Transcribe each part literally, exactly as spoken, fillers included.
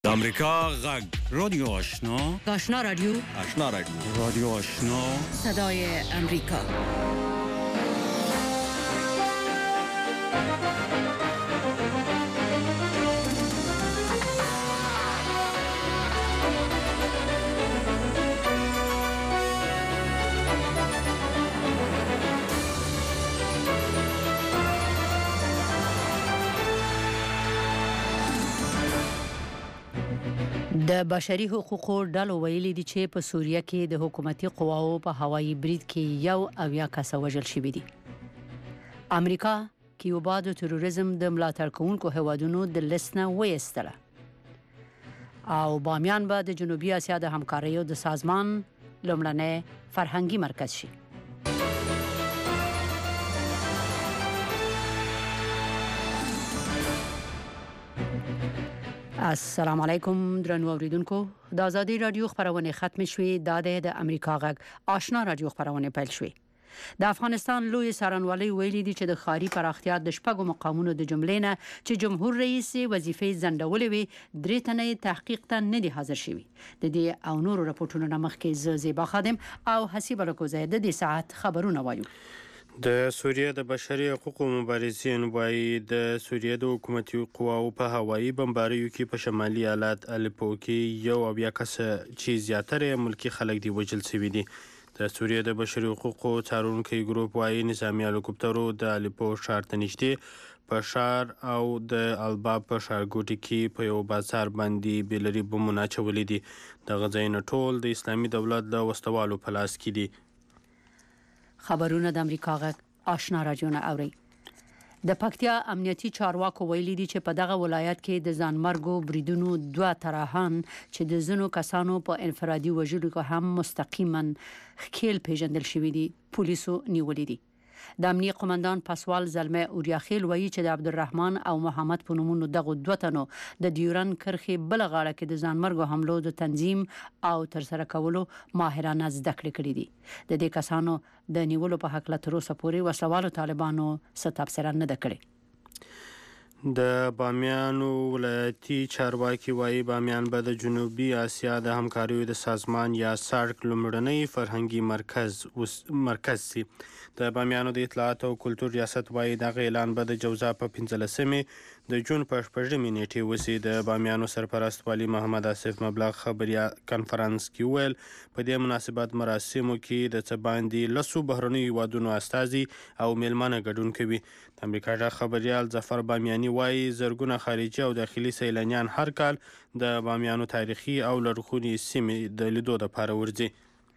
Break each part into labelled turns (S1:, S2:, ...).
S1: د امریکا غږ رادیو آشنا
S2: آشنا رادیو
S1: آشنا رادیو رادیو آشنا
S2: صدای امریکا. د بشري حقوقو ډلو ویلي دي چې په سوریه کې د حکومتي قواو په هوایي برید کې یو اویا کسه وژل شوي دي. امریکا کیوبا د تروریزم د ملاتړ کوونکو هیوادونو د لیست نه وایستله او بامیان به د جنوبي اسیا د همکاریو د سازمان لومړنی فرهنګي مرکز شي. السلام علیکم درنو اوریدونکو، د آزادی رادیو خبرونه ختم شوې. د د امریکا غږ آشنا رادیو خبرونه پیل شوې. د افغانستان لوی څارنوالۍ ویلي دي چې د ښاري پراختیا د شپږو مقامونو د جملې نه چې جمهور رئیس وظیفې ځنډولې وي درې تنې تحقیق ته نه دي حاضر شوي. د دې او نورو راپورټونو نه مخکې ز زیبا خادم او حسیبه لکوزه د دې ساعت خبرونه وایو.
S3: د سوریه د بشري حقوقو مبارزین وایي د سوریه د حکومتي قواو په هوایي بمباریو کې په شمالي ایالت الیپو کې یو اویا کسه چې زیاتره ملکی خلک دی وژل شوي دي. د سوریه د بشري حقوقو څارونکي ګروپ وایي نظامی هلیکوپټرو د الیپو ښار ته نږدې په ښار او د الباب په ښارګوټي کې په یو بازار باندې بیلري بمونه اچولي دي. دغه ځایونه ټول د اسلامي دولت د وسوالو په لاس کې دي.
S2: خبرونه د امریکا غږ آشنا رادیو نه اوري. د پکتیا امنیتي چارواکو ویلي دي چې په دغه ولایت کې د ځانمرګو بریدونو دوه طرحان چې د زنو کسانو په انفرادي وژلو کې هم مستقیما خېل پیژندل شوی دي پولیسو نیولې دي. د امنیه قومندان پسوال زلمه اوریاخیل وایي چې د عبدالرحمن او محمد په نومونو دغه دوه تنو د ډیورن کرخي بل غاړه کې د ځانمرګو حملو د تنظیم او ترسره کولو ماهرانه زده کړې کړې دي. د دې کسانو د نیولو په حق له تر اوسه پورې وسوالو طالبانو څه تبصره نه ده کړې.
S3: د بامیانو ولایتي چارواکي وایي بامیان به د جنوبي اسیا د همکاریو د سازمان یا سارک لومړنی فرهنګي مرکز مرکز سي. د بامیانو د اطلاعات او کلتور ریاست وایي دغه اعلان به د جوزا په پنځلسمې د جون په شپږمې نیټې وسي. د بامیانو سرپرست والي محمد آصف مبلغ خبریا کانفرنس کې ویل په دې مناسبت مراسمو کې د څه باندې لسو بهرنیو هیوادونو استازي او میلمانه ګډون کوي. د امریکا ژغ خبریال ظفر بامیاني وایي زرګونه خارجي او داخلي سیلانیان هر کال د بامیانو تاریخي او لرغونې سیمې د لیدو لپاره ورځي.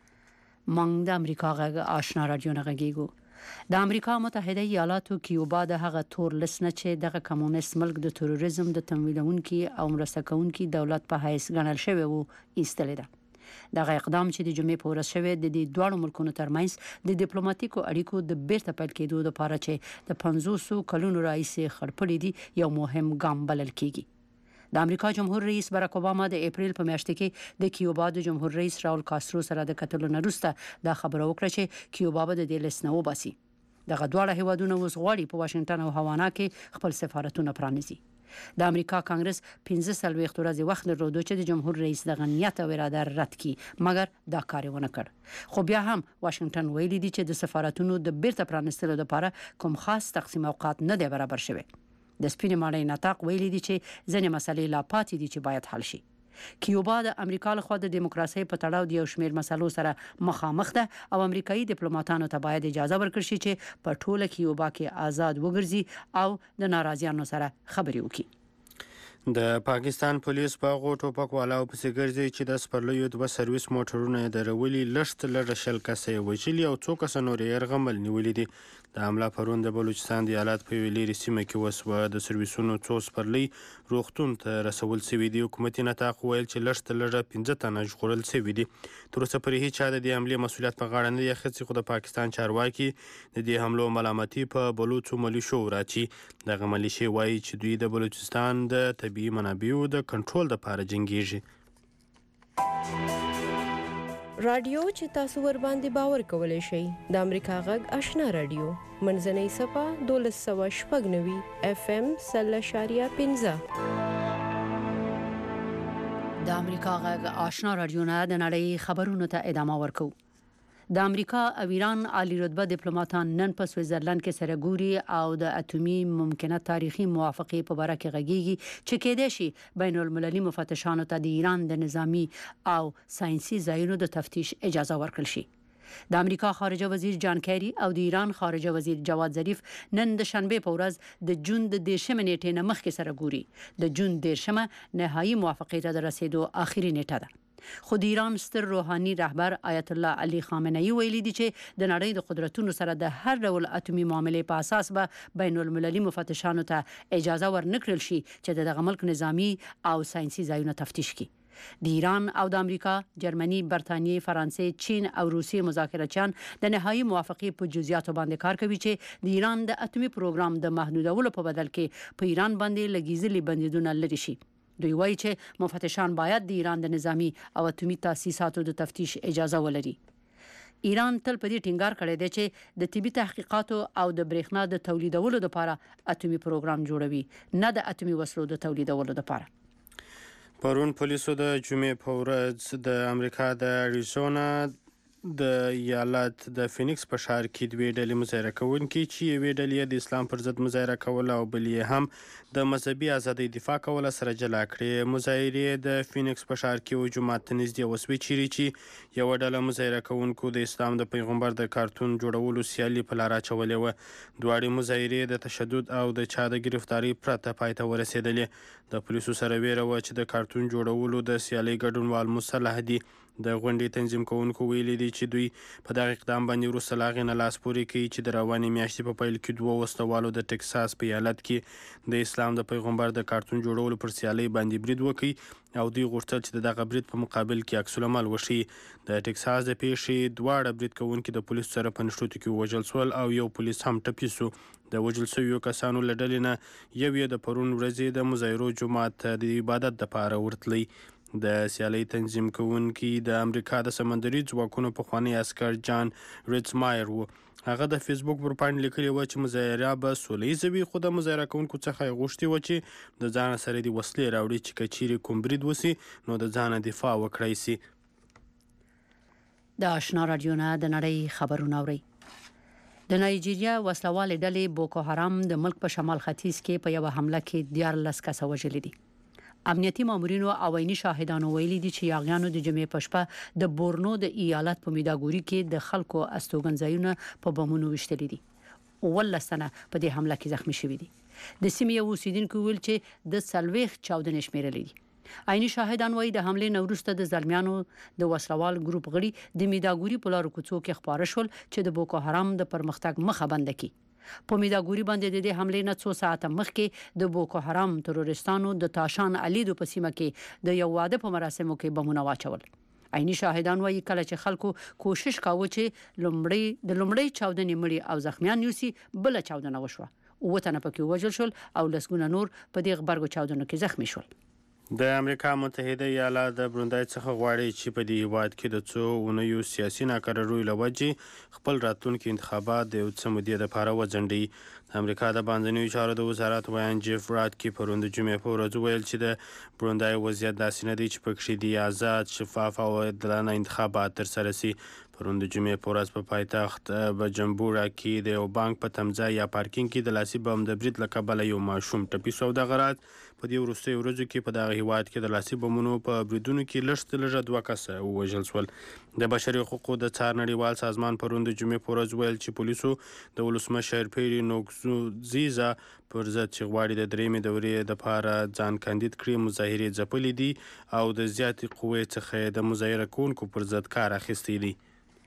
S2: مونږ د امریکا غږ آشنا رادیو نه غږیږو. د امریکا متحده ایالاتو کیوبا د هغه تور لسنه چې دغه کمونیست ملک د تروریزم د تمویلونکي او مرسته کوونکي دولت په حیث ګڼل شوی وو ایستلې ده. دغه اقدام چې د جمعې په ورځ شوی د دې دوه ملکونو ترمنځ د ډیپلوماټیکو اړیکو د بیرته پیل کېدو لپاره چې د پنځوسو کلونو راهیسې خړپړې دي یو مهم ګام بلل کېږي. د امریکا جمهور رئیس باراک اوباما د اپریل په میاشت کې د کیوبا د جمهور رئیس راول کاسترو سره د کتلو نه وروسته دا خبره وکړه چې کیوبا به د دې لیست نه وباسي. دغه دواړه هیوادونه اوس غواړي په واشنگټن او هاوانا کې خپل سفارتونه پرانیزي. د امریکا کانګرس پنځه څلوېښت ورځې وخت درلود چې د جمهور رئیس دغه نیت او اراده رد کړي، مګر دا کار ونه کړ. خو بیا هم واشنگټن ویلي دي چې د سفارتونو د بیرته پرانیستلو لپاره کوم خاص تقسیم اوقات نه دی برابر شوی. د سپینې ماڼۍ نطاق ویلي دي چې ځینې مسلې لا پاتې دي چې باید حل شي. کیوبا د امریکا لخوا د دیموکراسي په تړاو د یو شمېر مسلو سره مخامخ ده او امریکایي ډیپلوماټانو ته باید اجازه ورکړي شي چې په ټوله کیوبا کې آزاد وګرځي او د ناراضیانو سره خبرې وکړي.
S3: د پاکستان پولیس په غوټو پکوالاو پسې ګرځي چې د سپرلیو دوه سرویس موټرونه یې درولي، لږ تر لږه شل کسه یې وژلي او څو کسه نور یې یرغمل نیولي دي. د حمله پرون د بلوچستان د ایالت په یوې لرې سیمه کې وسوه. د سرویسونو څو سپرلۍ روغتون ته رسول سوي دي. حکومتي نطاق ویل چې لږ تر لږه پنځه تنه ژغورل سوي دي. تر اوسه پورې هیچا د دې حملې مسؤلیت په غاړه نه دی اخیستی، خو د پاکستان چارواکي د دې حملو ملامتي په بلوڅو ملیشو وراچي. دغه ملیشې وایي چې دوی د بلوچستان د طبیعي منابعو د کنټرول لپاره جنګیږي.
S4: رادیو چې تاسو ور باندې باور کولای شئ د امریکا غږ آشنا رادیو منځنۍ صفه دولس سوه شپږ نوي اف ام سل اشاریه پنځه.
S2: د امریکا غږ آشنا رادیو نه د نړۍ خبرونو ته ادامه ورکو. د امریکا او ایران عالی رتبه ډیپلوماټان نن په سویټزرلند کې سره ګوري او د اټومي ممکنه تاریخي موافقه په اړه کې غږیږي چې کېدای شي بین المللي مفتشانو ته د ایران د نظامی او ساينسي ځایونو د تفتیش اجازه ورکړل شي. د امریکا خارجه وزیر جان کیری او د ایران خارجه وزیر جواد ظریف نن د شنبه په ورځ د جون د دیرشمه نیټې نه مخکې سره ګوري. د جون دیرشمه نهایي موافقه ته د رسیدو اخیری نیټه ده. خو د ایران ستر روحاني رهبر آیت الله علي خامنه‌ای ویلي دی چې د نړۍ د قدرتونو سره د هر ډول اټومي معاملې په اساس به بین المللي مفتشانو ته اجازه ورنکړل شي چې دغه ملک نظامی او ساينسي ځایونه تفتیش کړي. د ایران او د امریکا، جرمني، برتانیې، فرانسې، چین او روسیې مذاکراتچیان د نهایي موافقه په جزئیاتو باندې کار کوي چې د ایران د اټومي پروګرام د محدودولو په بدل کې په ایران باندې لګیزلي بندیدونه لري شي. دوی وایي چې مفتشان باید د ایران د نظامی او اټومي تاسیساتو د تفتیش اجازه ولري. ایران تل په دې ټینګار کړی دی چې د طبي تحقیقاتو او د برېښنا د تولیدولو لپاره اټومي پروګرام جوړوي، نه د اټومي وسلو د تولیدولو لپاره.
S3: پرون پولیسو د جمعې په ورځ د امریکا د اریزونا د ایالت د فینکس په ښار کې دوې ډلې مظاهره کوونکي چې یوې ډلې د اسلام پر ضد مظاهره کوله او بلې هم د مذهبي ازادۍ دفاع کوله سره جلا کړې. مظاهرې د فینکس په ښار کې یو جومات ته نږدې وسوې چیرې چې یوه ډله مظاهره کوونکو د اسلام د پیغمبر د کارتون جوړولو سیالي په لار اچولې وه. دواړې مظاهرې د تشدد او د چا د ګرفتارۍ پرته پای ته ورسېدلې. د پولیسو سره ویره وه چې د کارتون جوړولو د سیالۍ ګډونوال مسلح دي. د غونډې تنظیم کوونکو ویلي دي چې دوی په دغه اقدام باندې وروسته له هغې نه لاس پورې کوي چې د روانې میاشتې په پیل کې دوه وسلوالو د ټکساس په ایالت کې د اسلام د پیغمبر د کارتون جوړولو پر سیالۍ باندې برید وکړي او دوی غوښتل چې د دغه برید په مقابل کې عکس العمل وښيي. د ټکساس د پیښې دواړه برید کوونکي د پولیسو سره په نښتو کې ووژل شول او یو پولیس هم ټپي شو. د وژل شویو کسانو له ډلې نه یو یې د پرون ورځې د مظاهرو جومات ته د عبادت دپاره ورتلی. د سیالۍ تنظیم کوونکي د امریکا د سمندري ځواکونو پخوانی عسکر جان ریډزمایر و. هغه د فیسبوک پر پاڼې لیکلي وه چې مظاهره به سوله ییزه وي، خو د مظاهره کوونکو څخه یې غوښتي وه چې د ځانه سره دې وسلې راوړي چې که چیرې کوم برید وسي نو د ځانه دفاع وکړی سي.
S2: د آشنا رادیو نه د نړۍ خبرونه اورئ. د نایجیریا وسلوالې ډلې بوکو حرام د ملک په شمال ختیځ کې په یوه حمله کې دیارلس کسه وژلي دي. امنیتي مامورینو او عیني شاهدانو ویلي دي چې یاغیانو د جمعې په شپه د بورنو د ایالت په میداګوري کې د خلکو استوګنځایونه په بمونو وشتلي دي. ولس تنه په دې حمله کې زخمی شوي دي. د سیمې یو اوسیدونکو ویل چې د څلوېښت چاودنې شمیرلې دي. عیني شاهدان وایي د حملې نه وروسته د زلمیانو د وسلوال ګروپ غړي د میداګوري په لارو کوڅو کې خپاره شول چې د بوکو حرام د پرمختګ مخه بنده کړي. په میداګوري باندې د دې حملې نه څو ساعته مخکې د بوکو حرام تروریستانو د تاشان الیدو په سیمه کې د یو واده په مراسمو کې بمونه واچول. عیني شاهدان وایي کله چې خلکو کوشش کاوه چې لومړی د لومړی چاودنې مړي او زخمیان یوسي، بل چاودنه وشوه. اووه تنه پکې وژل شول او لسګونه نور په دې غبرګو چاودنو کې زخمی شول.
S3: د امریکا متحده ایالات د بروندای څخه غواړي چې په دې هیواد کې د څو اونیو سیاسي ناکراریو له وجې خپل راتلونکي انتخابات د یو څه مودې لپاره وځنډوي. د امریکا د باندنیو چارو د وزارت ویان جیف راتکي پرون د جمعې په ورځ ویل چې د بروندای وضعیت داسې نه دی چې پکې د آزاد، شفاف او عادلانه انتخابات ترسره شي. پرون د جمعې په ورځ په پایتخت بجمبورا کې د یو بانک په تمځای یا پارکینګ کې د لاسي بم د برید له کبله یو ماشوم ټپي شو. دغه راز په دې وروستیو ورځو کې په دغه هیواد کې د لاسي بمونو په بریدونو کې لږ تر لږه دوه کسه ووژل شول. د بشري حقوقو د څار نړیوال سازمان پرون د جمعې په ورځ ویل چې پولیسو د ولسمشر پیري نورنزیزا پر ضد چې غواړي د درېیمې دورې دپاره ځان کاندید کړي مظاهرې ځپلي دي او د زیاتې قوې څخه د مظاهره کوونکو پر ضد کار اخیستی دی.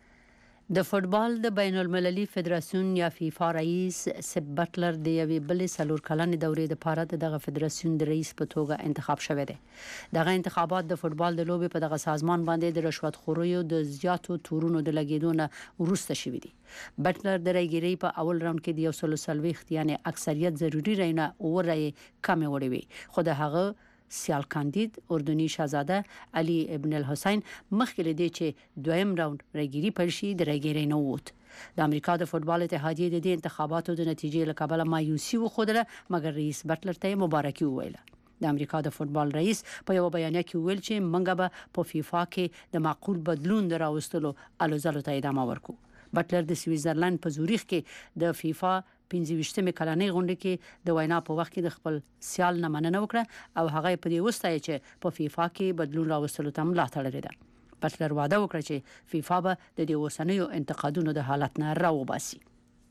S2: د فوتبال د بین المللي فدراسیون یا فیفا رئیس سپ بټلر د یوې بلې څلور کلنې دورې لپاره دغه فدراسیون د رئیس په توګه انتخاب شوی دی. دغه انتخابات د فوتبال د لوبې په دغه سازمان باندې د رشوت خوریو د زیاتو تورونو د لګیدو نه وروسته شوي دي. بټلر د رایګیرۍ په اول راوند کې د یو سل څلوېښت یعنی اکثریت ضروري رای نه اووه رایې کمې وړې وې، خو د هغه سیال کاندید اردني شاهزاده علي ابن الحسین مخکې له دې چې دویم راوند رایګیري پیل شي د رایګیرۍ نه ووت. د امریکا د فوتبال اتحادیې د دې انتخاباتو د نتیجې له کبله مایوسي وښودله، مګر رئیس بټلر ته مبارکي وویله. د امریکا د فوتبال رئیس په یو بیانیه کې ویل چې موږ به په فیفا کې د معقول بدلون دراوستلو الوزلو ته ادامه ورکو. بټلر د سویټزرلند په زوریخ کې د فیفا پنځه کلنۍ غونډه کې د وینا په وخت کې د خپل سیال نه مننه وکړه او هغه په دې وستایي چې په فیفا کې بدلون راوستلو ته ملاتړ لري. بټلر وعده وکړه چې فیفا به د دې اوسنیو انتقادونو د حالت نه راوباسي.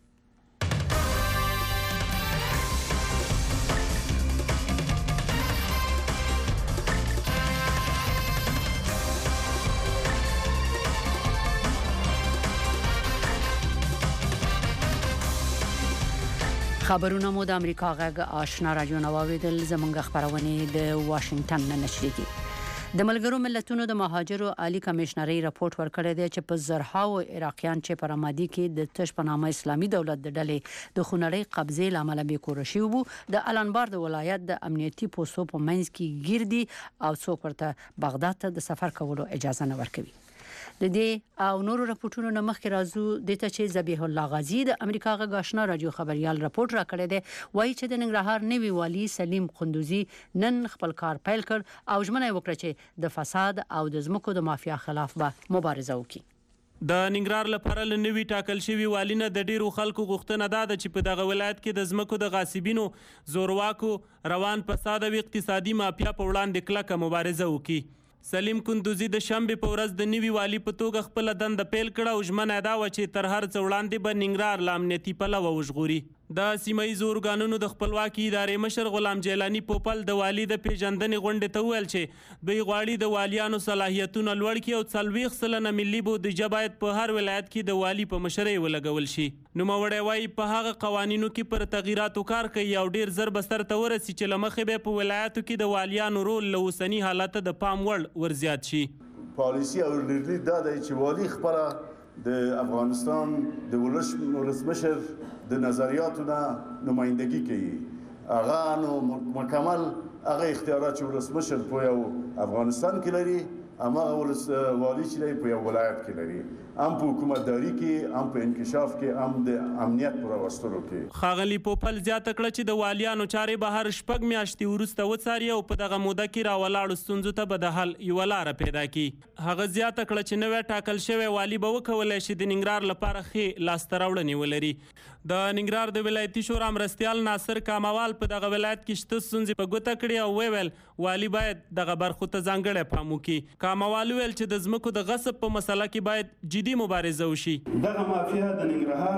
S2: خبرونه مو د امریکا غږ آشنا رادیو نواوریدل. زمونږ خبرونه د واشنگټن نه نشریږي. د ملګرو ملتونو د مهاجرو عالی کمشنري راپورټ ورکړی دی چې په زرهاو عراقیان چې پر آمادی کې د تش په نامه اسلامي دولت د ډلې د خونړۍ قبضې لامل به کورشي وو د الانبار د ولایت د امنیتي پوسټو په منځ کې ګیردي او څوک ورته بغداد ته د سفر کولو اجازه نه ورکوي. د دې او نورو راپورټونو نه مخکې راځو د ته چې ذبیح الله غازی د امریکا غږ آشنا رادیو خبريال راپورټ راکړی دی. وایي چې د ننګرهار نوي والي سلیم قندوزي نن خپل کار پیل کړ او ژمنه وکړه چې د فساد او د ځمکو د مافیا خلاف به مبارزه وکړي.
S5: د ننګرهار لپاره لنوي ټاکل شوی والینه د ډیرو خلکو غوښتنه ده چې په دغه ولایت کې د ځمکو د غاصبینو زورواکو روان فساد او اقتصادي مافیا په وړاندې کلکه مبارزه وکړي. سلیم کندوزی د شنبه په ورځ د نیوي والی په توګه خپل دند پیل کړه او ژمنه دا و چې تر هر څه وړاندې به ننګرهار له امنیتي پلوه وژغوري. د سیمه ییزو ارګانونو د خپلواکي ادارې مشر غلام جیلانی پوپل د والی د پیژندنې غونډې ته ویل چې دوی غواړي د والیانو صلاحیتونه لوړ کړي او څلوېښت سلنه ملي بودیجه باید په هر ولایت کې د والی په مشرۍ ولګول شي. نوموړی وایي په هغه قوانینو کې پر تغییراتو کار کوي او ډیر زر به سرته ورسي چې له مخې به په ولایتو کې د والیانو رول له اوسني حالت د پام وړ ورزیات شي.
S6: پالیسی او لیدلید دا دی چې والی خپله د افغانستان د ولسمشر د نظریاتو نه نمایندګي کوي. هغه نو مکمل هغه اختیارات چې ولسمشر په یو افغانستان کې لري هماغه ولس والی چې دی په یو ولایت کې لري، هم په حکومتداري کې، هم په انکشاف کې، هم د امنیت په راوستلو کې.
S5: ښاغلي پوپل زیاته کړه چې د والیانو چارې به هر شپږ میاشتې وروسته وڅاري او په دغه موده کې راولاړو ستونزو ته به د حل یوه لاره پیدا کړي. هغه زیاته کړه چې نوی ټاکل شوی والي به وکولی شي د ننګرهار لپاره ښې لاسته راوړنې ولري. د ننګرهار د ولایتي شورا مرستیال ناصر کاموال په دغه ولایت کې شته ستونزې په ګوته کړي او ویل والي باید دغه برخو ته ځانګړی پام وکړي. کاموال ویل چې د ځمکو د غصب په مسله کې باید جدي مبارزه وشي.
S7: دغه مافیا د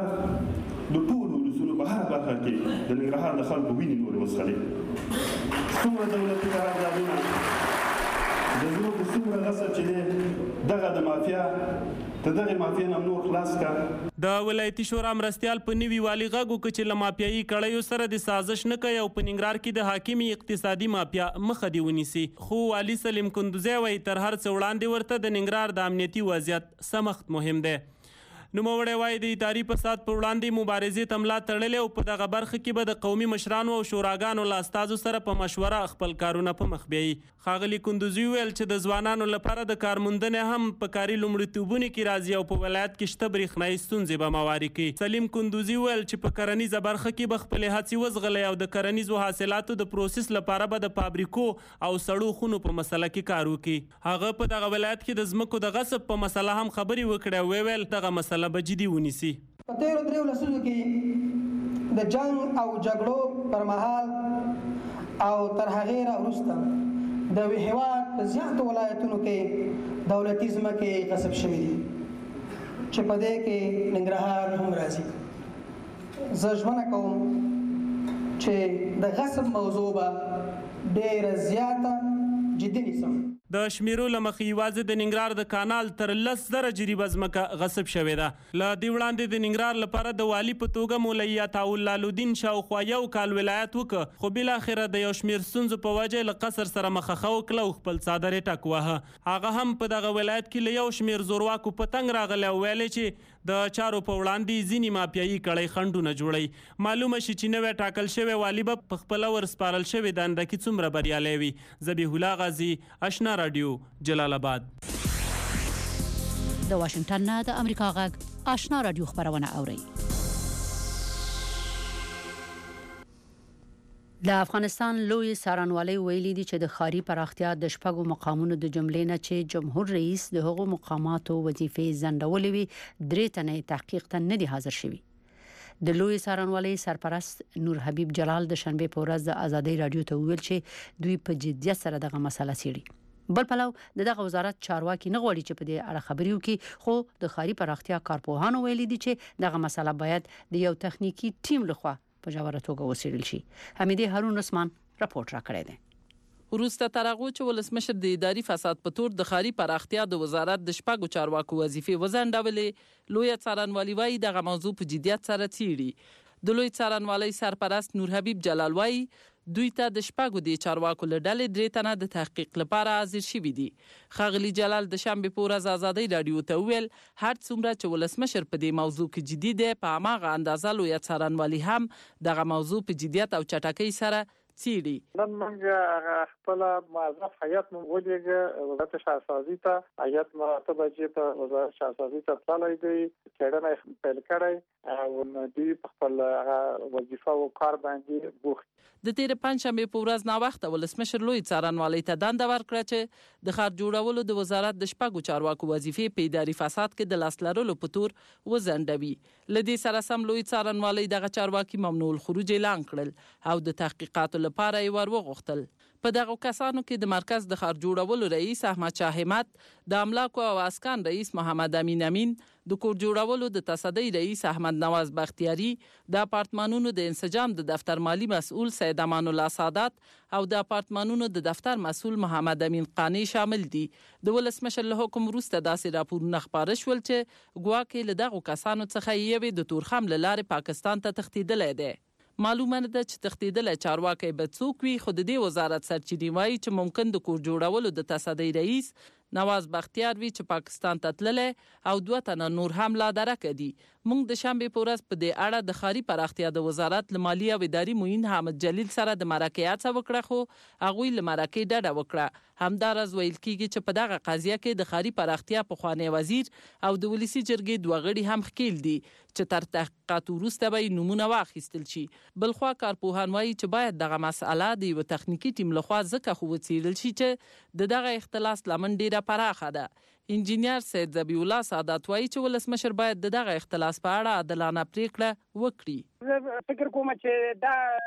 S7: ننګرهار د ټولو ولسونو په هر برخه کې د ننګرهار د خلکو وینې نورې وڅښلې. څومره دولتي قراردادونه د ځمکو څومره غصب چې دی دغه د مافیا ته دغه مافیا نه نور خلاص کړه.
S5: د ولایتي شورا مرستیال په نوي والي غږ وکړ چې له مافیایي کړیو سره د سازش نه کوي او په ننګرهار کې د حاکمي اقتصادي مافیا مخه دې ونیسي. خو والي سلیم کندوزی وایي تر هر څه وړاندې ورته د ننګرهار د امنیتي وضعیت سمخت مهم دی. نوموړی وایي د اداري فساد په وړاندې مبارزې ته ملا تړلې او په دغه برخه کې به د قومي مشرانو او شوراګانو له استازو سره په مشوره خپل کارونه په مخ بیایي. ښاغلي کندوزي ویل چې د ځوانانو لپاره د کارموندنې هم په کاري لومړیتوبونو کې راځي او په ولایت کې شته برېښنایي ستونزې به مواري کوي. سلیم کندوزي ویل چې په کرنیزه برخه کې به خپلې هڅې وزغلي او د کرنیزو حاصلاتو د پروسس لپاره به د فابریکو او سړو خونو په مسله کې کار وکړي. هغه په دغه ولایت کې د ځمکو د غصب په مسله هم خبرې وکړې او ویل دغه مسله به جدي ونیسي.
S8: په تیرو دریو لسیزو کې د جنگ او جګړو پر مهال او تر هغې راوروسته د هېواد په زیاتو ولایتونو کې دولتي ځمکې غصب شوي دي چې په دې کې ننګرهار هم راځي. زه ژمنه کوم چې د غصب موضوع به ډېره زیاته جدي نیسم.
S5: د شمیرو له مخې یوازې د ننګرهار د کانال تر لس زره جریبه ځمکه غصب شوې ده. له دې وړاندې د ننګرهار لپاره د والي په توګه مولوي عطاالله الدین شاوخوا یو کال ولایت وکړ خو بالاخره د یو شمېر ستونزو په وجه له قصر سره مخه وکړه او خپل څادر یې ټک واهه. هغه هم په دغه ولایت کې له یو شمېر زورواکو په تنګ راغلی او ویلې چې د چارو په وړاندې ځینې مافیایي کړۍ خنډونه جوړوي. معلومه شي چې نوی ټاکل شوی والي به په خپله ورسپارل شوې دنده کې څومره بریالی وي. ذبیح الله غازي، آشنا رادیو، جلال آباد.
S2: د واشنگټن نه د امریکا غږ آشنا رادیو خبرونه اوري. د افغانستان لوی څارنوالۍ ویلي دي چې د ښاري پراختیا د شپږو مقامونو د جملې نه چې جمهور رئیس د هغو مقاماتو وظیفې ځنډولې وي درې تنې تحقیق ته نه دي حاضر شوي. د لوی څارنوالۍ سرپرست نور حبیب جلال د شنبه په ورځ د ازادي رادیو ته ویل چې دوی په جدیت سره دغه مسله څېړي. بل پلو دغه وزارت چارواکي نه غواړي چې په دې اړه خبري وکړي، خو د ښاري پراختیا کارپوهانو ویلي دي چې دغه مسله باید د یو تخنیکی ټیم لخوا په جوړه توګه وڅېړل شي. حمیدې هارون عثمان راپورټ راکړی دی.
S9: وروسته تر هغه چې ولسمشر د اداري فساد په تور د ښاري پراختیا د وزارت د شپږو چارواکو وظیفې وځنډولې، لوی څارنوالي وايي دغه موضوع په جدیت سره څېړي. د لوی څارنوالۍ سرپرست نور حبیب جلال وايي دوی ته د شپږو د چارواکو له ډلې درې تنه د تحقیق لپاره حاضر شوي دي. ښاغلي جلال د شنبې په ورځ ازادي رادیو ته وویل هر څومره چې ولسمشر په دې موضوع کې جدي دی، په هماغه اندازه لوی څارنوالي هم دغه موضوع په جدیت او چټکۍ سره څېړي.
S10: نن موږ خپل موظف هیئت مو ولېږه وزارت شهرسازي ته، هیئت مراتب چې په وزارت شهرسازي ته تللی دی، څېړنه پیل کړی او دوی په خپل وظیفه او کار باندې بوخت.
S9: د تیر پنځشنبه په ورځ نا وخت ولسمشر لوی څارنوالۍ ته دنده ورکړه چې د ښار جوړولو د وزارت د شپږو چارواکو وظیفې په اداري فساد کې د لاس لرلو په تور وځنډوي. له دې سره سم لوی څارنوالۍ دغه چارواکي ممنوع الخروج اعلان کړل او د تحقیقاتو لپاره یې ور وغوښتل. په دغه کسانو کې د مرکز د ښار جوړولو رئیس احمد شاه همت، د املاکو او اسکان رئیس محمد امین امین، د کور جوړولو د تصدۍ رئیس احمد نواز بختیاری، د اپارتمانونو د انسجام د دفتر مالی مسئول سید امان الله سادات او د اپارتمانونو د دفتر مسئول محمد امین قانی شامل دي. د ولسمشر له حکم وروسته داسې راپورونه خپاره شول چې ګواکې له دغو کسانو څخه یوې د تورخم له لارې پاکستان ته تښتېدلی دی. معلومه نه ده چې تښتېدلی چارواکی به څوک وي، خو د دې وزارت سرچینې وایي چې ممکن د کور جوړولو د تصدۍ رئیس نواز بختیار وي چې پاکستان ته تللی او دوه تنه نور هم لا درکه دي. موږ د شنبې په ورځ په دې اړه د ښاري پراختیا د وزارت له مالي او اداري معین حامد جلیل سره د مرکې هڅه وکړه، خو هغوی له مرکې ډډه وکړه. همداراز ویل کېږي چې په دغه قضیه کې د ښاري پراختیا پخوانی وزیر او د ولسي جرګې دوه غړي هم ښکیل دي چې تر تحقیقات وروسته به یې نومونه واخیستل شي. بلخوا کارپوهان وایي چې باید دغه مسئله د یو تخنیکي ټیم لخوا ځکه خو وڅېړل شي چې د دغه اختلاس لمن ډیره پراخه ده. انجینیر سید ذبیح الله سادات وایي چې ولسمشر باید د دغه اختلاس په اړه عادلانه پریکړه وکړي.
S11: زه فکر کوم چې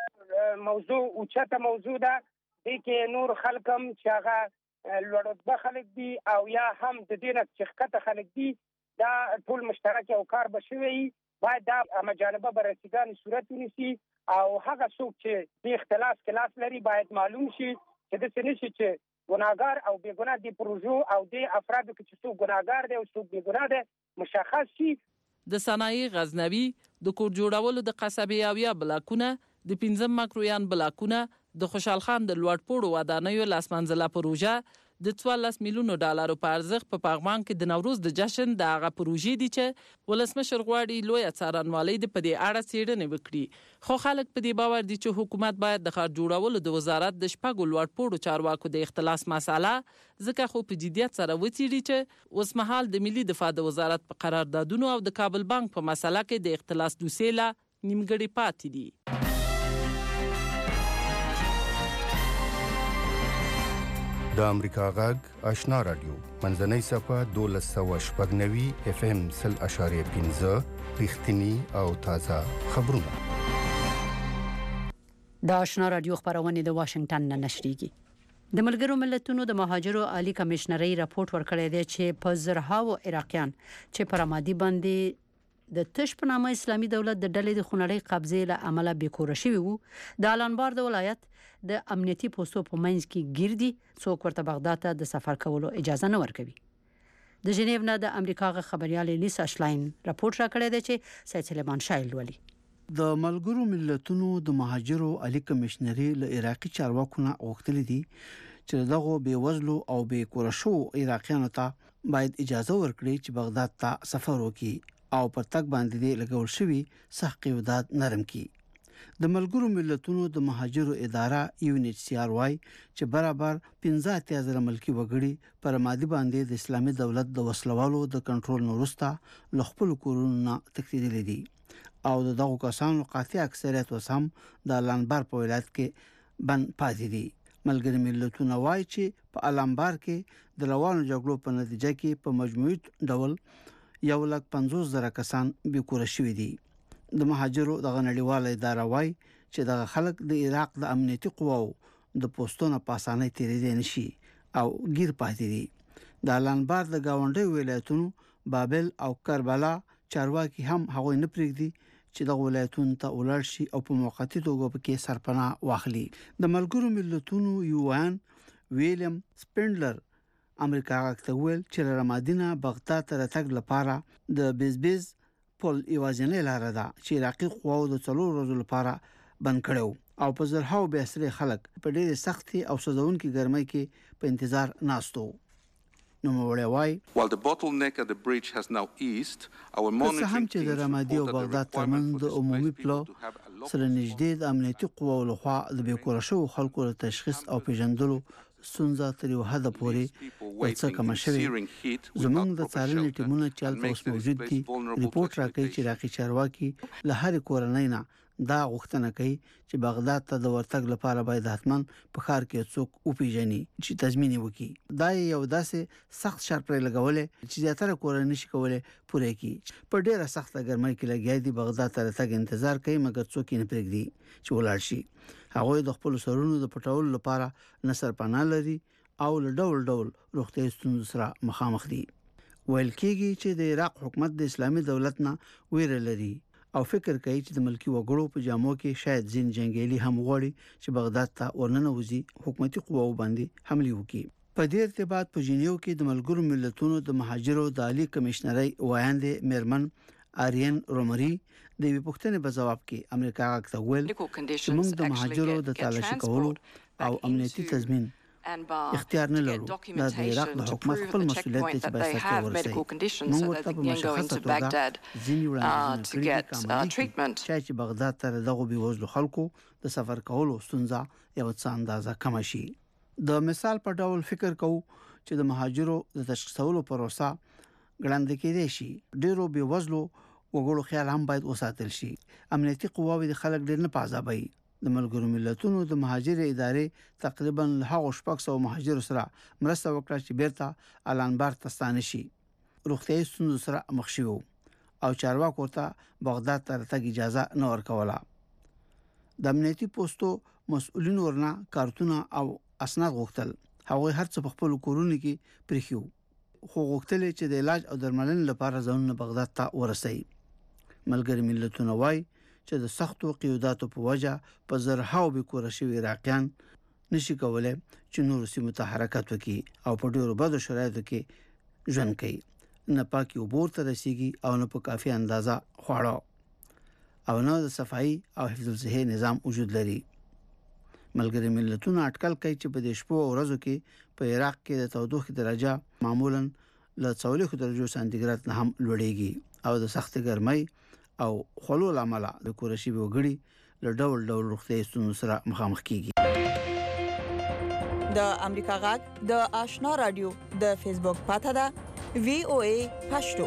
S11: دا موضوع اوچته موضوع ده، دې کې نور خلک هم چې هغه لوړ رتبه خلک دي او یا هم د دې نه چې ښکته خلک دي، دا ټول مشترک او کار به شوی باید دا همجانبه بررسیګانې صورت ونیسي او هغه څوک چې د اختلاس کې لاس لري باید معلوم شي چې داسې نه شي چې ګناهګار او بېګناه د پروژو او د افرادو کې چې څوک ګناهګار دی او څوک بېګناه دی مشخص شي.
S9: د صنایع غزنوي، د کور جوړولو د قصبې او یا بلاکونه، د پنځم مکرویان بلاکونه، د خوشحال خان د لوړ پوړو ودانیو لاسمنځله پروژه د څوارلس میلیونو ډالرو په ارزښت په پغمان کې د نوروز د جشن د هغه پروژې دي چې ولسمشر غواړي لویه څارنوالۍ د په دې اړه څېړنې وکړي. خو خلک په دې باور دي چې حکومت باید د ښار جوړولو د وزارت د شپږو لوړ پوړو چارواکو د اختلاس مسله ځکه خو په جدیت سره وڅېړي چې اوسمهال د ملي دفاع د وزارت په قراردادونو او د کابل بانک په مسله کې د اختلاس دوسیې لا نیمګړې پاتې دي.
S12: د امریکا غږ آشنا رادیو منځنۍ صفه دولس سوه شپږ نوي اف ام سل اشاریه پنځه رښتینی او تازه خبرونه.
S2: د آشنا رادیو خبرونه د واشنگټن نه نشریږي. د ملګرو ملتونو د مهاجرو عالی کمشنري راپورټ ورکړی دی چې په زرهاو عراقیان چې پر آمادی باندې د تش په نامه اسلامي دولت د ډلې د خونړۍ قبضې له امله بیکوره شوي وو، د الانبار د ولایت د امنیتي پوسټو په منځ کې ګرځي، څوک ورته بغداد ته د سفر کولو اجازه نه ورکوي. د ژنیو نه د امریکا غ خبريال لیسا شلاین راپورټ راکړی دی چې سید سلیمان شایل ولي.
S13: د ملګرو ملتونو د مهاجرو عالی کمشنري له عراقي چارواکو نه غوښتل دي چې دغه بیوزلو او بیکوره شو عراقیانو ته باید اجازه ورکړي چې بغداد ته سفر وکړي او پر تک باندې لګول شوی صح قیودات نرم کی. د ملګرو ملتونو د مهاجرو اداره یو ان ایچ سی آر وايي چې برابر پنځه اتیا زره ملکی وګړي پر مادي باندې د اسلامي دولت د وسلوالو د کنټرول نورسته لخپل کورونه تکتیدل دي او دغه کسانو قاطع اکثریت وسم د لانبار په ولایت کې بن پاتې دي. ملګری ملتونه وایي چې په لانبار کې د روانو جګړو په نتیجه کې په مجموعي ډول یو لک پنځوس زره کسان بیکوره شوي دي. د مهاجرو د غنړیواله اداره وایي چې دغه خلک د عراق د امنیتي قواو د پوسټونو په اسانۍ تیرېدای نشي او گیر پاتې دي. د لانبار د گاونډي ولایتونو بابل او کربلا چارواکي هم هغوی نه پرېږدي چې د ولایتونو ته ولاړ شي او په موقتی توګه پکې سرپناه واخلي. د ملګرو ملتونو یوان ویلیام سپینډلر امریکا غاکته ویل چې رمادینه بغداد ته راتګ لپاره د بیزبیز پل ایوازنې لاره ده چې عراقي قواو د څلور ورځې لپاره بند کړو او په زرهاو به اسره خلک په ډېر سختي او سوزونکي ګرمۍ کې په انتظار ناستو. نو مولوی وای
S14: while the bottleneck at the bridge has now eased our monitoring
S13: هم چې د رمادي او بغداد ترمنځ د عمومي پلو سره نږدې د امنیتي قواو لخوا د بیکوره شو خلکو له تشخیص او پیژندلو ستونزه تر یو حد پورې څه کم شوی. زمونږ د څارنې ټیمونه چې هلته اوس موجود دي ریپورت راکوي چې عراقي چارواکي له هرې کورنۍ نه دا غوښتنه کوي چې بغداد ته د ورتګ لپاره باید حتماً په ښار کې څوک وپیژني چې تضمین وکړي. دا یو داسې سخت شرط پرې لګولې چې زیاتره کورنۍ نشي کولای پوره کړي. په ډیره سخته ګرمۍ کې لګیا دي بغداد ته راتګ انتظار کوي مګر څوک یې نه پرېږدي چې ولاړ شي. هغوی د خپل سرونو د پټولو لپاره نه سرپناه لري او له ډول ډول روغتیايي ستونزو سره مخامخ دي. ویل کېږي چې د عراق حکومت د اسلامي دولت نه ویره لري او فکر کوي چې د ملکی وګړو په جامو کې شاید ځین جنگیالي هم غواړي چې بغداد ته ورننوځي حکومتي قواو باندې حمله وکړي. په دې ارتباط په جنیو کې د ملګرو ملتونو د مهاجرو د عالی کمشنري وایاندې میرمن آریان رومری د وی پښتنې په جواب کې امریکا غاکته ویل چې موږ د مهاجرو د تلاشي کولو او امنیتي تضمین اختیار نه لرو. دا د عراق د حکومت خپل مسؤلیت دی چې باید سرته ورسوي. موږ ورته په مشخصه توګه ځینې وړاندیزونه کړي دي چې بغداد ته دغه بېوزلو خلکو د سفر کولو ستونزه یو څه اندازه کم شي. د مثال په ډول فکر کوو چې د مهاجرو د تشخیصولو پروسه ګړندۍ کېدای شي. ډېرو بېوزلو وګړو خیال هم باید وساتل شي. امنیتي قواوې د خلک ډېر نه پازابوي. د ملګرو ملتونو د مهاجر ادارې تقریبا له هغو شپږ سوه مهاجرو سره مرسته وکړه چې بیرته الانبار ته ستانه شي. روغتیايي ستونزو سره مخ شوي او چارواکو ته بغداد ته راتګ اجازه نه ورکوله. د امنیتي پوسټو مسؤلین ورنه کارتونه او اسناد غوښتل. هغوی هر څه په خپل کورونو کې پرېښیو خو غوښتل چې د علاج او درملنې لپاره ځانونه بغداد ته ورسوي. ملګري ملتونه وایي چې د سختو قیوداتو په وجه په زرهاو بیکوره شوي عراقیان نشي کولای چې نور سیمو ته حرکت وکړي او په ډیرو بدو شرایطو کې ژوند کوي. نه پاکي اوبه ورته رسیږي او نه په کافي اندازه خواړه او نه د صفایي او حفظ الصحې نظام وجود لري. ملګري ملتونه اټکل کوي چې په دې شپو او ورځو کې په عراق کې د تودوخې درجه معمولاً له څلوېښتو درجو سانتیګراد نه هم لوړېږي او د سختې ګرمۍ او خلو لامل د کورشي وګړي له ډول ډول روغتیايي ستونزو سره مخامخ کیږي.
S15: د امریکا غږ د آشنا رادیو د فیسبوک پاته ده وی او ای پښتو.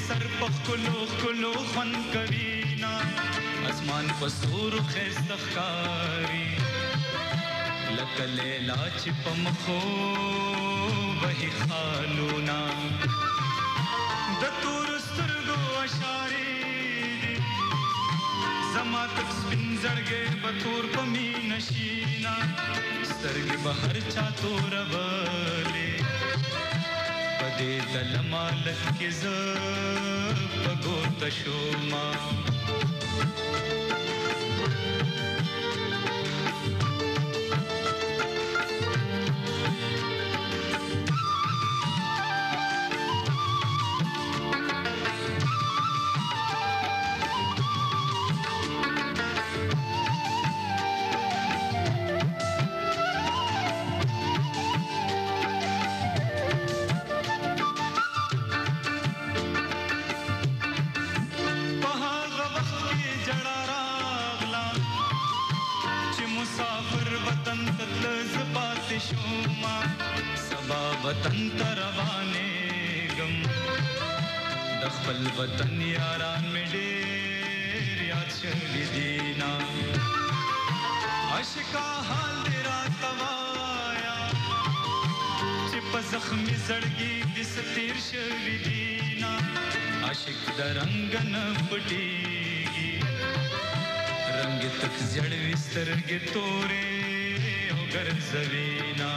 S16: سر په ښکلو ښکلو خوند کوي نه اسمان په ستورو ښایسته ښکاري لکه لیلا چې په مخو وهي خالونه د تورو سترګو اشارې دي زما تک سپین زړګی به تور په مینه شي نه سترګې به هر چا تورولې په دې دلمالت کې زه په ګوته شومه وطن ته روانېږم د خپل وطن یاران مې ډېر یاد شوي دي نه عاشقا حال دې راته وایه چې په زخمي زړګي دې څه تېر شوي دي نه عاشق د رنګ نه پټېږي رنګ تک زیړوي سترګې تورې او ګرځوي نه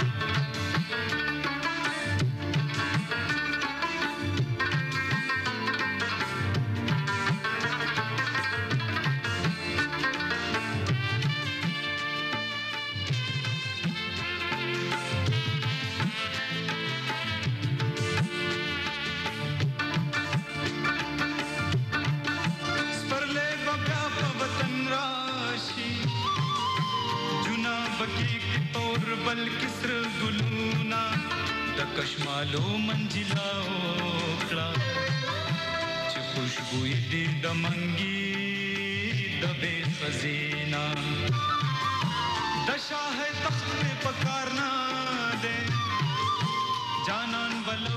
S16: کشمالو منجلا وکړه چې خوشبوئی دې د منګي د بې خزینا د شاه تخت په پکار نه ده جانان بلو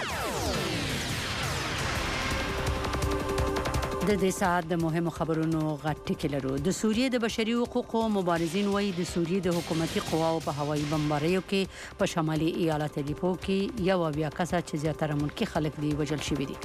S2: د دې ساعت د مهمو خبرونو غټ لرو د سوریې د بشري حقوقو مبارزین وایي د سوریې د حکومتي قواو په هوایي بمباریو کې په شمالي ایالت الیپو کې یو بیا کسه چې زیاتره ملکی خلک دی وژل شوي دي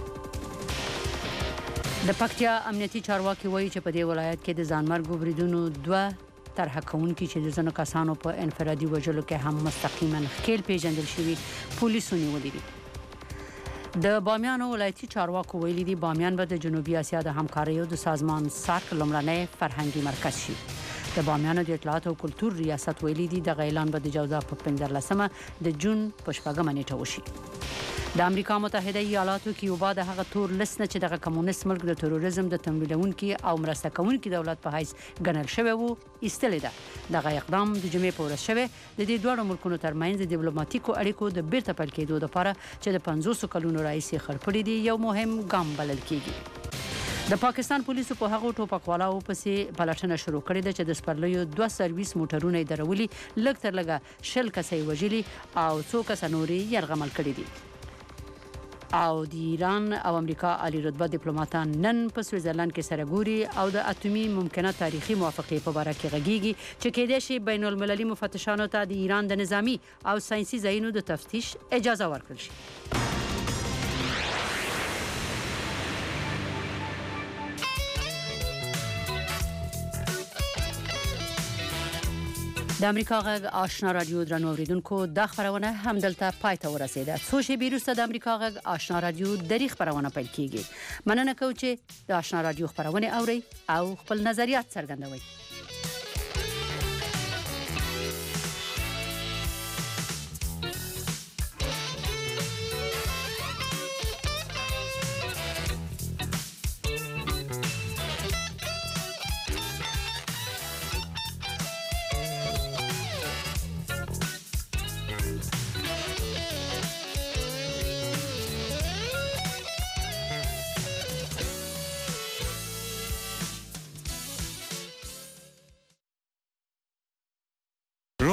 S2: د پکتیا امنیتي چارواکي وایي چې په دې ولایت کې د ځانمرګ بریدونو دوه طرح کوونکي چې د ځینو کسانو په انفرادي وژلو کې هم مستقیما ښکیل پیژندل شوي پولیسو نیولي دي د بامیان ولایتي چارواکو ویلي دي بامیان به د جنوبي اسیا د همکاریو د سازمان ساک لومړنی فرهنګي مرکز شي د بامیان د اطلاعات او کلتور ریاست ویلي دي د اعلان به د جوزا په پنځلسمه د جون په شپږمه نیټه وشي د امریکا متحده ایالاتو کیوبا د هغه تور لست نه چې د کمونیست ملک د تروریزم د تمویلونکو او مرسته کوونکو دولت په حیث ګڼل شوی وو ایستلې ده دغه اقدام د جمعې په ورځ شوی د دې دوه ملکونو ترمنځ د ډیپلوماټیکو اړیکو د بیرته پیل کېدو لپاره چې د پنځوس کلونو راهیسې خړپړې دي یو مهم ګام بلل کېږي د پاکستان پولیسو په هغه ټوپکوالاو پسې پلټنه شروع کړې ده چې د سپرلیو دوه سرویس موټرونه درولي لږ تر لږه شل کسې وژلي او څو کس نورې یرغمل کړي دي او د ایران او امریکا عالی رتبه ډیپلوماټان نن په سویټزرلند کې سره ګوري او د اټومي ممکنه تاریخي موافقه په اړه کې غږیږي چې کېدای شي بین المللي مفتشانو ته د ایران د نظامی او ساينسي ځایونو د تفتیش اجازه ورکړل شي د امریکا غږ آشنا رادیو درنو اوریدونکو د خبرونه هم دلته پای ته ورسیده څو شی بیرسته د امریکا غږ آشنا رادیو د خبرونه پیل کیږي مننه کوم چې د آشنا رادیو خبرونه اوري او خپل نظریات څرګندوي